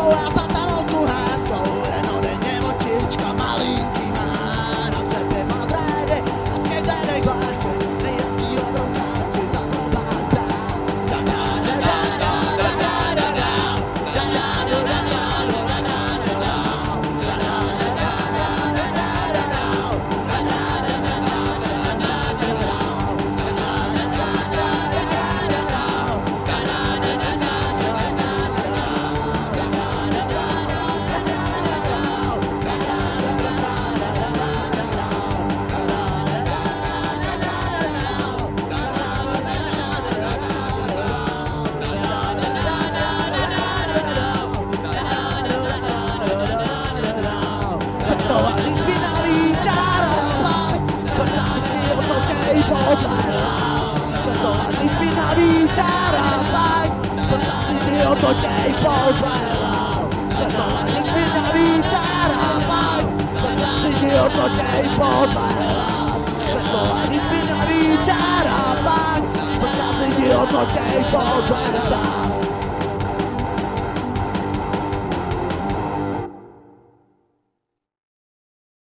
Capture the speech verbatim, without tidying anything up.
heslo, já jsem tam tu heslo, Renault denně očička malinký má, na tebe má drédy a skaterej kláčky, nejezdí obroukáky za to báta. Da da da da da da da da da da da da Otočej podlelas, svetovaný spinavý čarabajs, počasný otočej podlelas, svetovaný spinavý čarabajs, počasný otočej podlelas.